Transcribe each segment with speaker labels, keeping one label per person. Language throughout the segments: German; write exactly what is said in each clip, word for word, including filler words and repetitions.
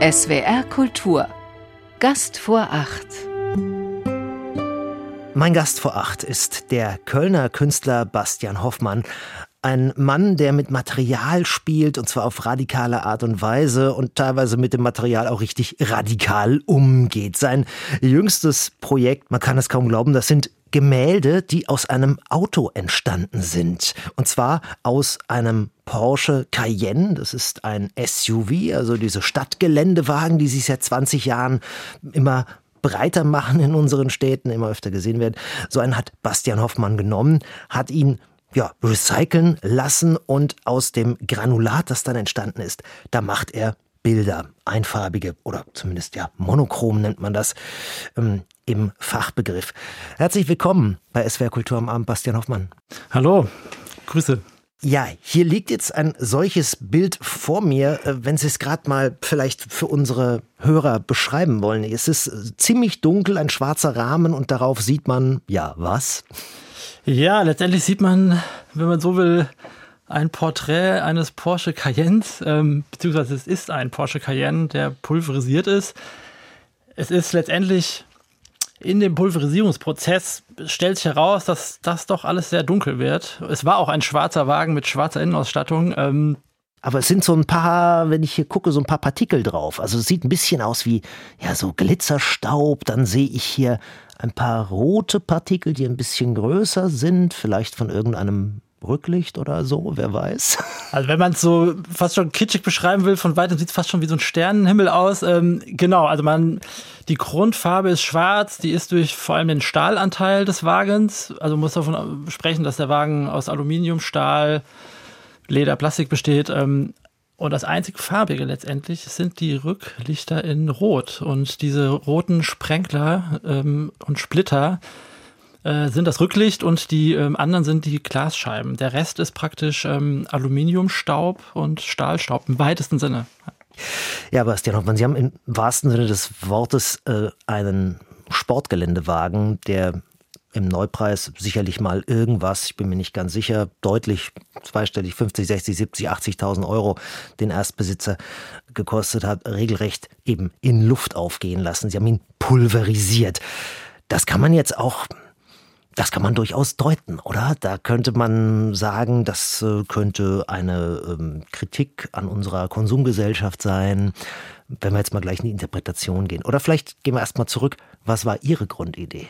Speaker 1: S W R Kultur. Gast vor acht.
Speaker 2: Mein Gast vor acht ist der Kölner Künstler Bastian Hoffmann. Ein Mann, der mit Material spielt, und zwar auf radikale Art und Weise und teilweise mit dem Material auch richtig radikal umgeht. Sein jüngstes Projekt, man kann es kaum glauben, das sind Gemälde, die aus einem Auto entstanden sind. Und zwar aus einem Porsche Cayenne. Das ist ein S U V, also diese Stadtgeländewagen, die sich seit zwanzig Jahren immer breiter machen in unseren Städten, immer öfter gesehen werden. So einen hat Bastian Hoffmann genommen, hat ihn ja, recyceln lassen und aus dem Granulat, das dann entstanden ist, da macht er Bilder, einfarbige oder zumindest ja monochrom nennt man das ähm, im Fachbegriff. Herzlich willkommen bei S W R Kultur am Abend, Bastian Hoffmann.
Speaker 3: Hallo, Grüße.
Speaker 2: Ja, hier liegt jetzt ein solches Bild vor mir, wenn Sie es gerade mal vielleicht für unsere Hörer beschreiben wollen. Es ist ziemlich dunkel, ein schwarzer Rahmen und darauf sieht man, ja, was?
Speaker 3: Ja, letztendlich sieht man, wenn man so will, ein Porträt eines Porsche Cayennes, ähm, beziehungsweise es ist ein Porsche Cayenne, der pulverisiert ist. Es ist letztendlich in dem Pulverisierungsprozess stellt sich heraus, dass das doch alles sehr dunkel wird. Es war auch ein schwarzer Wagen mit schwarzer Innenausstattung. Ähm,
Speaker 2: Aber es sind so ein paar, wenn ich hier gucke, so ein paar Partikel drauf. Also es sieht ein bisschen aus wie ja so Glitzerstaub. Dann sehe ich hier ein paar rote Partikel, die ein bisschen größer sind, vielleicht von irgendeinem Rücklicht oder so, wer weiß.
Speaker 3: Also wenn man es so fast schon kitschig beschreiben will, von weitem sieht es fast schon wie so ein Sternenhimmel aus. Ähm, genau, also man, die Grundfarbe ist schwarz, die ist durch vor allem den Stahlanteil des Wagens. Also man muss davon sprechen, dass der Wagen aus Aluminium, Stahl, Leder, Plastik besteht. Ähm, und das einzig Farbige letztendlich sind die Rücklichter in Rot. Und diese roten Sprenkler ähm, und Splitter äh, sind das Rücklicht und die ähm, anderen sind die Glasscheiben. Der Rest ist praktisch ähm, Aluminiumstaub und Stahlstaub im weitesten Sinne.
Speaker 2: Ja, Bastian Hoffmann, Sie haben im wahrsten Sinne des Wortes äh, einen Sportgeländewagen, der im Neupreis sicherlich mal irgendwas, ich bin mir nicht ganz sicher, deutlich zweistellig, fünfzig, sechzig, siebzig, achtzigtausend Euro den Erstbesitzer gekostet hat, regelrecht eben in Luft aufgehen lassen. Sie haben ihn pulverisiert. Das kann man jetzt auch, das kann man durchaus deuten, oder? Da könnte man sagen, das könnte eine ähm, Kritik an unserer Konsumgesellschaft sein, wenn wir jetzt mal gleich in die Interpretation gehen. Oder vielleicht gehen wir erst mal zurück. Was war Ihre Grundidee?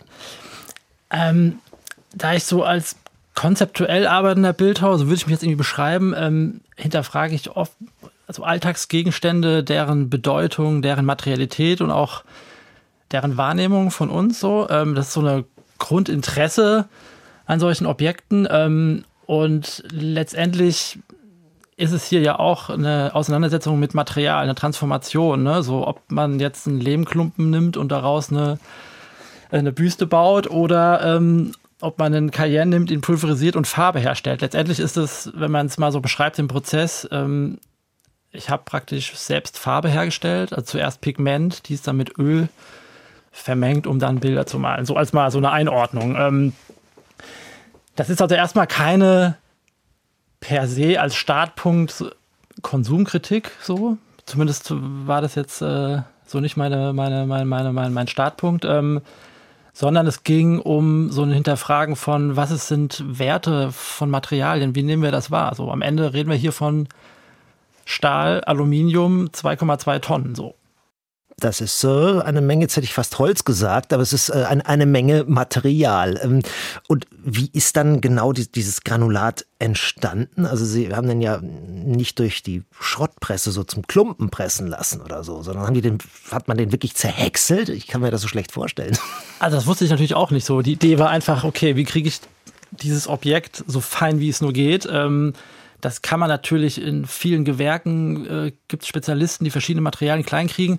Speaker 3: Ähm, da ich so als konzeptuell arbeitender Bildhauer, so würde ich mich jetzt irgendwie beschreiben, ähm, hinterfrage ich oft also Alltagsgegenstände, deren Bedeutung, deren Materialität und auch deren Wahrnehmung von uns so. Ähm, das ist so eine Grundinteresse an solchen Objekten. Ähm, und letztendlich ist es hier ja auch eine Auseinandersetzung mit Material, eine Transformation. Ne? So, ob man jetzt einen Lehmklumpen nimmt und daraus eine eine Büste baut oder ähm, ob man einen Cayenne nimmt, ihn pulverisiert und Farbe herstellt. Letztendlich ist es, wenn man es mal so beschreibt, den Prozess, ähm, ich habe praktisch selbst Farbe hergestellt, also zuerst Pigment, die ist dann mit Öl vermengt, um dann Bilder zu malen. So als mal so eine Einordnung. Ähm, das ist also erstmal keine per se als Startpunkt Konsumkritik, so. Zumindest war das jetzt äh, so nicht meine, meine, meine, meine, mein, mein Startpunkt. Ähm, sondern es ging um so ein Hinterfragen von, was es sind Werte von Materialien, wie nehmen wir das wahr? Also am Ende reden wir hier von Stahl, Aluminium, zwei Komma zwei Tonnen, so.
Speaker 2: Das ist äh, eine Menge, jetzt hätte ich fast Holz gesagt, aber es ist äh, eine, eine Menge Material. Ähm, und wie ist dann genau die, dieses Granulat entstanden? Also Sie haben den ja nicht durch die Schrottpresse so zum Klumpen pressen lassen oder so, sondern haben die den, hat man den wirklich zerhäckselt? Ich kann mir das so schlecht vorstellen.
Speaker 3: Also das wusste ich natürlich auch nicht so. Die Idee war einfach, okay, wie kriege ich dieses Objekt so fein, wie es nur geht? Ähm, das kann man natürlich in vielen Gewerken, äh, gibt es Spezialisten, die verschiedene Materialien klein kriegen.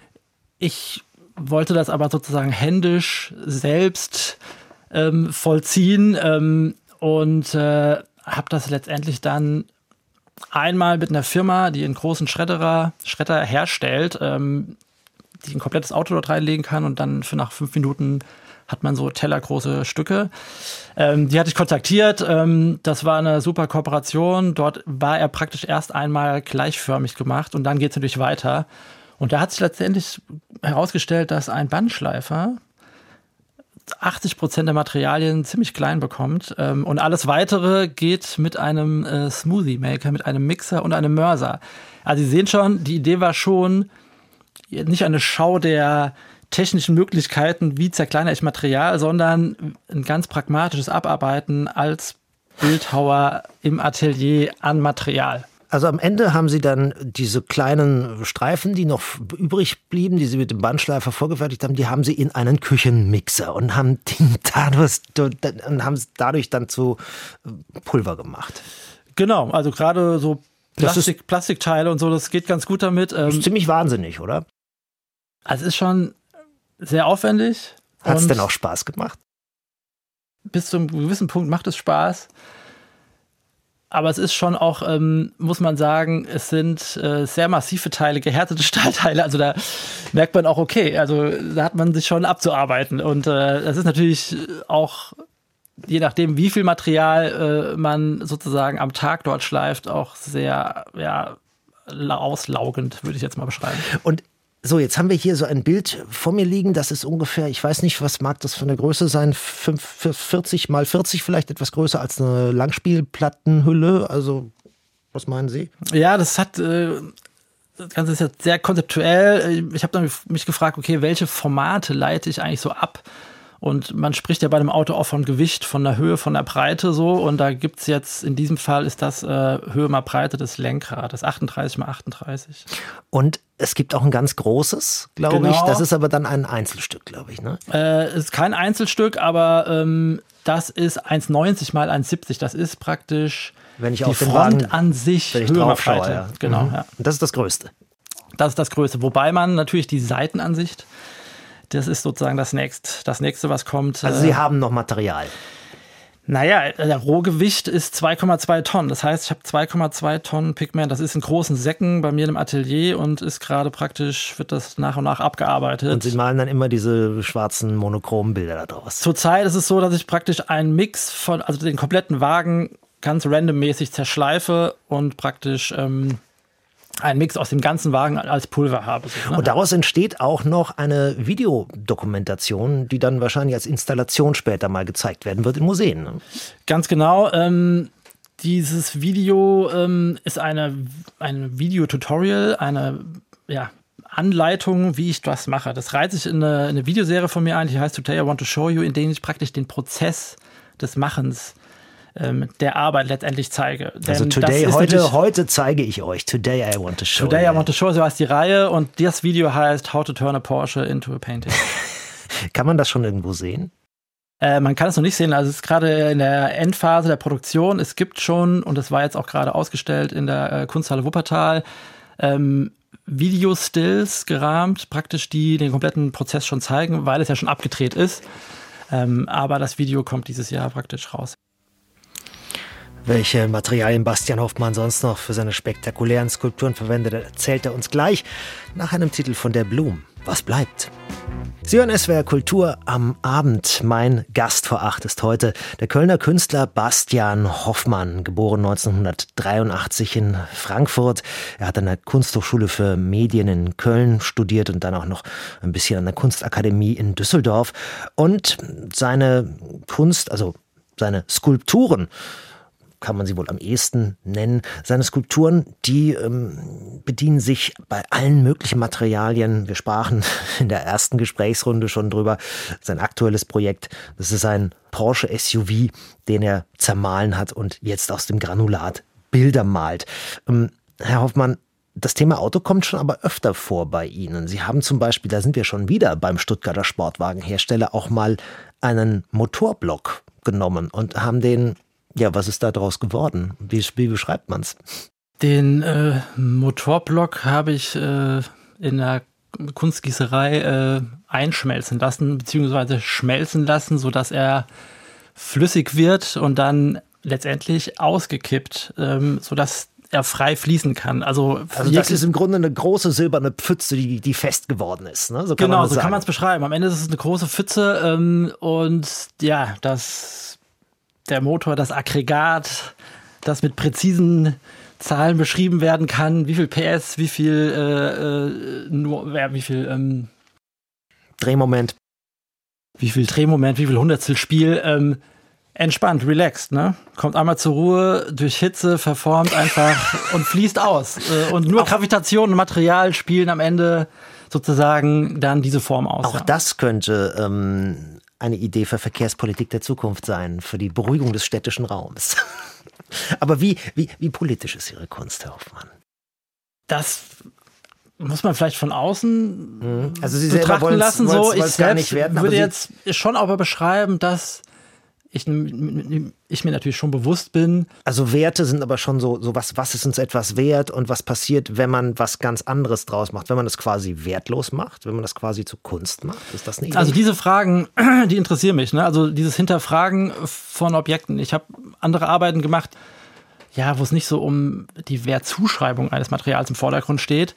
Speaker 3: Ich wollte das aber sozusagen händisch selbst ähm, vollziehen ähm, und äh, habe das letztendlich dann einmal mit einer Firma, die einen großen Schredderer, Schredder herstellt, ähm, die ein komplettes Auto dort reinlegen kann und dann für nach fünf Minuten hat man so tellergroße Stücke. Ähm, die hatte ich kontaktiert. Ähm, das war eine super Kooperation. Dort war er praktisch erst einmal gleichförmig gemacht und dann geht es natürlich weiter. Und da hat sich letztendlich herausgestellt, dass ein Bandschleifer achtzig Prozent der Materialien ziemlich klein bekommt. Ähm, und alles Weitere geht mit einem äh, Smoothie Maker, mit einem Mixer und einem Mörser. Also Sie sehen schon, die Idee war schon nicht eine Schau der technischen Möglichkeiten, wie zerkleinere ich Material, sondern ein ganz pragmatisches Abarbeiten als Bildhauer im Atelier an Material.
Speaker 2: Also am Ende haben Sie dann diese kleinen Streifen, die noch übrig blieben, die Sie mit dem Bandschleifer vorgefertigt haben, die haben Sie in einen Küchenmixer und haben, den dadurch, und haben es dadurch dann zu Pulver gemacht.
Speaker 3: Genau, also gerade so Plastik, ist, Plastikteile und so, das geht ganz gut damit.
Speaker 2: Das ist ziemlich wahnsinnig, oder?
Speaker 3: Also es ist schon sehr aufwendig.
Speaker 2: Hat es denn auch Spaß gemacht?
Speaker 3: Bis zu einem gewissen Punkt macht es Spaß. Aber es ist schon auch, ähm, muss man sagen, es sind äh, sehr massive Teile, gehärtete Stahlteile. Also da merkt man auch, okay, also da hat man sich schon abzuarbeiten. Und äh, das ist natürlich auch, je nachdem, wie viel Material äh, man sozusagen am Tag dort schleift, auch sehr ja, auslaugend, würde ich jetzt mal beschreiben.
Speaker 2: Und so, jetzt haben wir hier so ein Bild vor mir liegen, das ist ungefähr, ich weiß nicht, was mag das für eine Größe sein, vierzig mal vierzig, vielleicht etwas größer als eine Langspielplattenhülle, also was meinen Sie?
Speaker 3: Ja, das hat, äh, das Ganze ist jetzt sehr konzeptuell. Ich habe dann mich gefragt, okay, welche Formate leite ich eigentlich so ab? Und man spricht ja bei einem Auto auch von Gewicht, von der Höhe, von der Breite so. Und da gibt es jetzt, in diesem Fall ist das äh, Höhe mal Breite des Lenkrades, achtunddreißig mal achtunddreißig.
Speaker 2: Und es gibt auch ein ganz großes, glaube
Speaker 3: genau.
Speaker 2: ich. Das ist aber dann ein Einzelstück, glaube ich, ne?
Speaker 3: Äh, ist kein Einzelstück, aber ähm, das ist eins neunzig mal eins siebzig. Das ist praktisch
Speaker 2: wenn ich
Speaker 3: die
Speaker 2: auf den
Speaker 3: Front
Speaker 2: Wagen,
Speaker 3: an sich,
Speaker 2: wenn ich
Speaker 3: Höhe mal
Speaker 2: drauf schaue,
Speaker 3: Breite.
Speaker 2: ja.
Speaker 3: Genau,
Speaker 2: mhm.
Speaker 3: ja.
Speaker 2: Und das ist das Größte.
Speaker 3: Das ist das Größte. Wobei man natürlich die Seitenansicht, das ist sozusagen das nächste, das nächste, was kommt.
Speaker 2: Also Sie haben noch Material.
Speaker 3: Naja, der Rohgewicht ist zwei Komma zwei Tonnen. Das heißt, ich habe zwei Komma zwei Tonnen Pigment. Das ist in großen Säcken bei mir im Atelier und ist gerade praktisch, wird das nach und nach abgearbeitet.
Speaker 2: Und Sie malen dann immer diese schwarzen monochromen Bilder da draus.
Speaker 3: Zurzeit ist es so, dass ich praktisch einen Mix von, also den kompletten Wagen ganz randommäßig zerschleife und praktisch ähm, einen Mix aus dem ganzen Wagen als Pulver habe. So, ne?
Speaker 2: Und daraus entsteht auch noch eine Videodokumentation, die dann wahrscheinlich als Installation später mal gezeigt werden wird in Museen. Ne?
Speaker 3: Ganz genau. Ähm, dieses Video ähm, ist eine, ein Videotutorial, eine ja, Anleitung, wie ich das mache. Das reiht sich in eine, eine Videoserie von mir ein, die heißt Today I Want to Show You, in der ich praktisch den Prozess des Machens der Arbeit letztendlich zeige.
Speaker 2: Also
Speaker 3: Denn
Speaker 2: today, heute, heute zeige ich euch. Today I want to show.
Speaker 3: Today I want to show, so heißt die Reihe und das Video heißt How to turn a Porsche into a painting.
Speaker 2: Kann man das schon irgendwo sehen?
Speaker 3: Äh, man kann es noch nicht sehen, also es ist gerade in der Endphase der Produktion. Es gibt schon, und das war jetzt auch gerade ausgestellt in der äh, Kunsthalle Wuppertal, ähm, Video-Stills gerahmt, praktisch die den kompletten Prozess schon zeigen, weil es ja schon abgedreht ist. Ähm, aber das Video kommt dieses Jahr praktisch raus.
Speaker 2: Welche Materialien Bastian Hofmann sonst noch für seine spektakulären Skulpturen verwendet, erzählt er uns gleich nach einem Titel von der Blum. Was bleibt? Sie hören S W R Kultur am Abend. Mein Gast vor acht ist heute der Kölner Künstler Bastian Hofmann, geboren neunzehnhundertdreiundachtzig in Frankfurt. Er hat an der Kunsthochschule für Medien in Köln studiert und dann auch noch ein bisschen an der Kunstakademie in Düsseldorf. Und seine Kunst, also seine Skulpturen, kann man sie wohl am ehesten nennen. Seine Skulpturen, die ähm, bedienen sich bei allen möglichen Materialien. Wir sprachen in der ersten Gesprächsrunde schon drüber. Sein aktuelles Projekt, das ist ein Porsche S U V, den er zermahlen hat und jetzt aus dem Granulat Bilder malt. Ähm, Herr Hofmann, das Thema Auto kommt schon aber öfter vor bei Ihnen. Sie haben zum Beispiel, da sind wir schon wieder beim Stuttgarter Sportwagenhersteller, auch mal einen Motorblock genommen und haben den. Ja, was ist da draus geworden? Wie, wie beschreibt man es?
Speaker 3: Den äh, Motorblock habe ich äh, in der Kunstgießerei äh, einschmelzen lassen, beziehungsweise schmelzen lassen, sodass er flüssig wird und dann letztendlich ausgekippt, ähm, sodass er frei fließen kann. Also,
Speaker 2: also das ist im Grunde eine große silberne Pfütze, die, die fest geworden ist. Ne? So kann
Speaker 3: genau,
Speaker 2: man das
Speaker 3: so
Speaker 2: sagen.
Speaker 3: kann man es beschreiben. Am Ende ist es eine große Pfütze ähm, und ja, das... Der Motor, das Aggregat, das mit präzisen Zahlen beschrieben werden kann, wie viel P S, wie viel äh, nur, ja, wie viel ähm,
Speaker 2: Drehmoment.
Speaker 3: Wie viel Drehmoment, wie viel Hundertstel Spiel. Ähm, entspannt, relaxed, ne? Kommt einmal zur Ruhe, durch Hitze, verformt einfach und fließt aus. Äh, und nur auch Gravitation und Material spielen am Ende sozusagen dann diese Form aus.
Speaker 2: Auch
Speaker 3: ja.
Speaker 2: das könnte ähm, eine Idee für Verkehrspolitik der Zukunft sein, für die Beruhigung des städtischen Raums. Aber wie, wie, wie politisch ist Ihre Kunst, Herr Hoffmann?
Speaker 3: Das muss man vielleicht von außen
Speaker 2: also Sie
Speaker 3: betrachten lassen. So,
Speaker 2: wollt's,
Speaker 3: ich
Speaker 2: wollt's gar nicht werden,
Speaker 3: würde
Speaker 2: aber
Speaker 3: jetzt schon aber beschreiben, dass ich, ich mir natürlich schon bewusst bin.
Speaker 2: Also Werte sind aber schon so, so was, was ist uns etwas wert und was passiert, wenn man was ganz anderes draus macht, wenn man das quasi wertlos macht, wenn man das quasi zu Kunst macht. Ist das eine Idee?
Speaker 3: Also diese Fragen, die interessieren mich. Ne? Also dieses Hinterfragen von Objekten. Ich habe andere Arbeiten gemacht, ja, wo es nicht so um die Wertzuschreibung eines Materials im Vordergrund steht.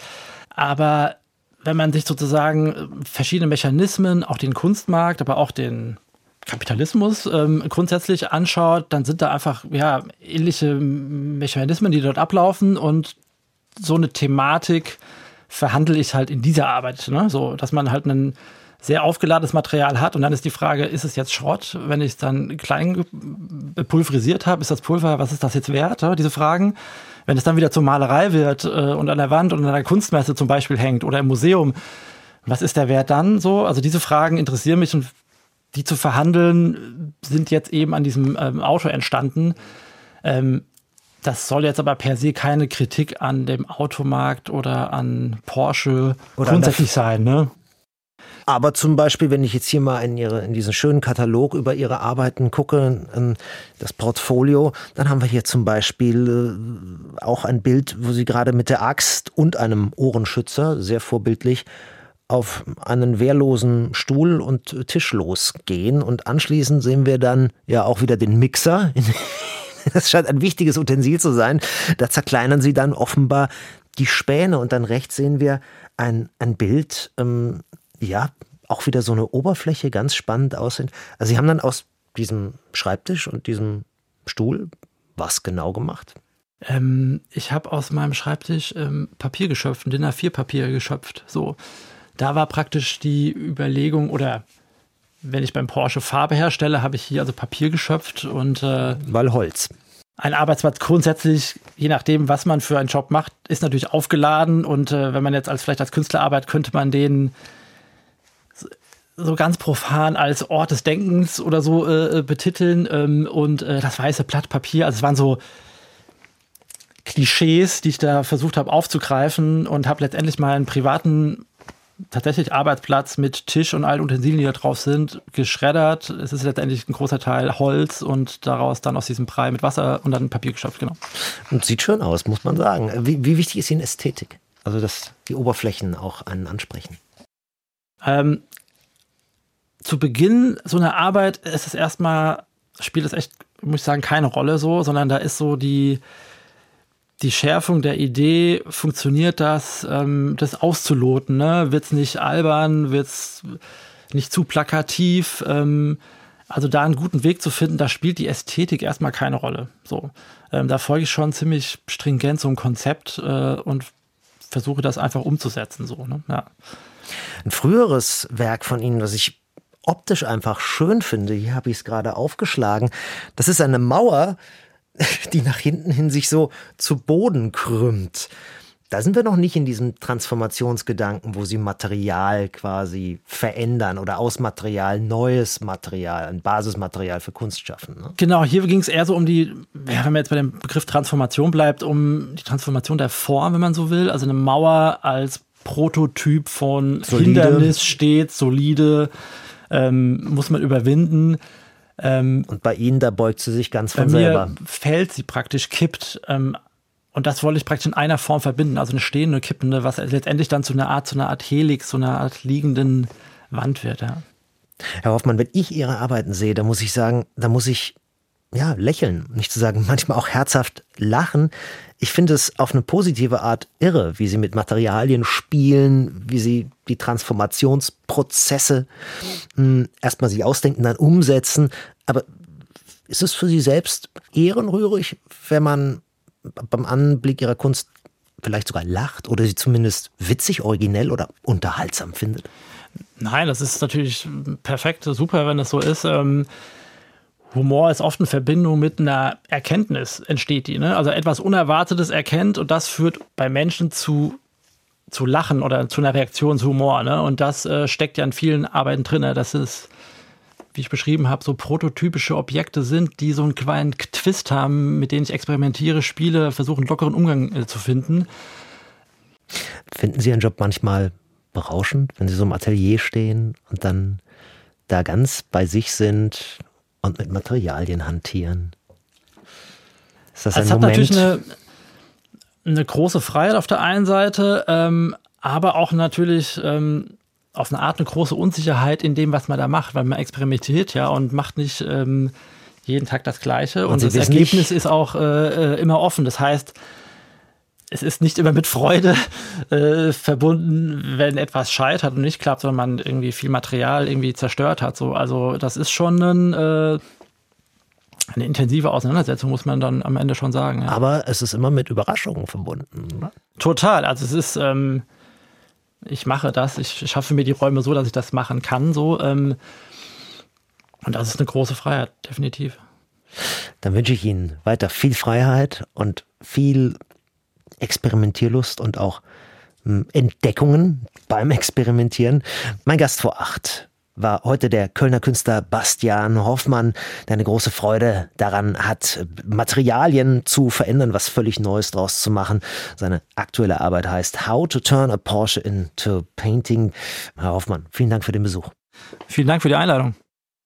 Speaker 3: Aber wenn man sich sozusagen verschiedene Mechanismen, auch den Kunstmarkt, aber auch den Kapitalismus ähm, grundsätzlich anschaut, dann sind da einfach ja ähnliche Mechanismen, die dort ablaufen, und so eine Thematik verhandle ich halt in dieser Arbeit, ne? So, dass man halt ein sehr aufgeladenes Material hat und dann ist die Frage, ist es jetzt Schrott, wenn ich es dann klein pulverisiert habe, ist das Pulver, was ist das jetzt wert, ja? Diese Fragen. Wenn es dann wieder zur Malerei wird äh, und an der Wand und an einer Kunstmesse zum Beispiel hängt oder im Museum, was ist der Wert dann so? Also diese Fragen interessieren mich, und die zu verhandeln, sind jetzt eben an diesem ähm, Auto entstanden. Ähm, das soll jetzt aber per se keine Kritik an dem Automarkt oder an Porsche
Speaker 2: oder
Speaker 3: grundsätzlich sein, ne?
Speaker 2: Aber zum Beispiel, wenn ich jetzt hier mal in, ihre, in diesen schönen Katalog über Ihre Arbeiten gucke, das Portfolio, dann haben wir hier zum Beispiel auch ein Bild, wo Sie gerade mit der Axt und einem Ohrenschützer, sehr vorbildlich, auf einen wehrlosen Stuhl und Tisch losgehen. Und anschließend sehen wir dann ja auch wieder den Mixer. Das scheint ein wichtiges Utensil zu sein. Da zerkleinern Sie dann offenbar die Späne. Und dann rechts sehen wir ein, ein Bild, ähm, ja, auch wieder so eine Oberfläche, ganz spannend aussehen. Also Sie haben dann aus diesem Schreibtisch und diesem Stuhl was genau gemacht?
Speaker 3: Ähm, ich habe aus meinem Schreibtisch ähm, Papier geschöpft, ein D I N A vier Papier geschöpft, so. Da war praktisch die Überlegung, oder wenn ich beim Porsche Farbe herstelle, habe ich hier also Papier geschöpft und äh,
Speaker 2: weil Holz.
Speaker 3: Ein Arbeitsplatz grundsätzlich, je nachdem, was man für einen Job macht, ist natürlich aufgeladen, und äh, wenn man jetzt als vielleicht als Künstler arbeitet, könnte man den so ganz profan als Ort des Denkens oder so äh, betiteln, ähm, und äh, das weiße Blatt Papier, also es waren so Klischees, die ich da versucht habe aufzugreifen, und habe letztendlich mal einen privaten tatsächlich Arbeitsplatz mit Tisch und allen Utensilien, die da drauf sind, geschreddert. Es ist letztendlich ein großer Teil Holz und daraus dann aus diesem Brei mit Wasser und dann Papier geschöpft, genau.
Speaker 2: Und sieht schön aus, muss man sagen. Wie, wie wichtig ist Ihnen Ästhetik? Also, dass die Oberflächen auch einen ansprechen.
Speaker 3: Ähm, zu Beginn so einer Arbeit ist es erstmal, spielt es echt, muss ich sagen, keine Rolle so, sondern da ist so die Die Schärfung der Idee, funktioniert das, ähm, das auszuloten, ne? Wird's nicht albern, wird's nicht zu plakativ, ähm, also da einen guten Weg zu finden, da spielt die Ästhetik erstmal keine Rolle. So, ähm, da folge ich schon ziemlich stringent so ein Konzept äh, und versuche das einfach umzusetzen, so, ne? Ja.
Speaker 2: Ein früheres Werk von Ihnen, was ich optisch einfach schön finde, hier habe ich es gerade aufgeschlagen, das ist eine Mauer, die nach hinten hin sich so zu Boden krümmt. Da sind wir noch nicht in diesem Transformationsgedanken, wo sie Material quasi verändern oder aus Material neues Material, ein Basismaterial für Kunst schaffen. Ne?
Speaker 3: Genau, hier ging es eher so um die, ja, wenn man jetzt bei dem Begriff Transformation bleibt, um die Transformation der Form, wenn man so will. Also eine Mauer als Prototyp von solide. Hindernis steht, solide, ähm, muss man überwinden. Ähm,
Speaker 2: und bei Ihnen, da beugt sie sich ganz von
Speaker 3: bei mir
Speaker 2: selber.
Speaker 3: Fällt sie praktisch, kippt. Ähm, und das wollte ich praktisch in einer Form verbinden. Also eine stehende, kippende, was letztendlich dann zu einer Art, zu einer Art Helix, zu einer Art liegenden Wand wird. Ja.
Speaker 2: Herr Hoffmann, wenn ich Ihre Arbeiten sehe, da muss ich sagen, da muss ich ja lächeln, nicht zu sagen, manchmal auch herzhaft lachen. Ich finde es auf eine positive Art irre, wie Sie mit Materialien spielen, wie Sie die Transformationsprozesse mh, erstmal sich ausdenken, dann umsetzen. Aber ist es für Sie selbst ehrenrührig, wenn man beim Anblick ihrer Kunst vielleicht sogar lacht oder sie zumindest witzig, originell oder unterhaltsam findet?
Speaker 3: Nein, das ist natürlich perfekt, super, wenn das so ist. Ähm, Humor ist oft in Verbindung mit einer Erkenntnis, entsteht die. Ne? Also etwas Unerwartetes erkennt und das führt bei Menschen zu, zu Lachen oder zu einer Reaktion zu Humor. Ne? Und das äh, steckt ja in vielen Arbeiten drin. Ne? Das ist, wie ich beschrieben habe, so prototypische Objekte sind, die so einen kleinen Twist haben, mit denen ich experimentiere, spiele, versuche einen lockeren Umgang äh, zu finden.
Speaker 2: Finden Sie Ihren Job manchmal berauschend, wenn Sie so im Atelier stehen und dann da ganz bei sich sind und mit Materialien hantieren? Ist das ein
Speaker 3: Es hat
Speaker 2: Moment?
Speaker 3: natürlich eine, eine große Freiheit auf der einen Seite, ähm, aber auch natürlich ähm, auf eine Art eine große Unsicherheit in dem, was man da macht, weil man experimentiert ja und macht nicht ähm, jeden Tag das Gleiche. Und,
Speaker 2: Und
Speaker 3: das Ergebnis ist auch äh, immer offen. Das heißt, es ist nicht immer mit Freude äh, verbunden, wenn etwas scheitert und nicht klappt, sondern man irgendwie viel Material irgendwie zerstört hat. So, also das ist schon ein, äh, eine intensive Auseinandersetzung, muss man dann am Ende schon sagen. Ja.
Speaker 2: Aber es ist immer mit Überraschungen verbunden, oder?
Speaker 3: Total. Also es ist, ähm, ich mache das, ich schaffe mir die Räume so, dass ich das machen kann. So, ähm, und das ist eine große Freiheit, definitiv.
Speaker 2: Dann wünsche ich Ihnen weiter viel Freiheit und viel Experimentierlust und auch m, Entdeckungen beim Experimentieren. Mein Gast vor acht war heute der Kölner Künstler Bastian Hoffmann, der eine große Freude daran hat, Materialien zu verändern, was völlig Neues draus zu machen. Seine aktuelle Arbeit heißt How to Turn a Porsche into Painting. Herr Hoffmann, vielen Dank für den Besuch.
Speaker 3: Vielen Dank für die Einladung.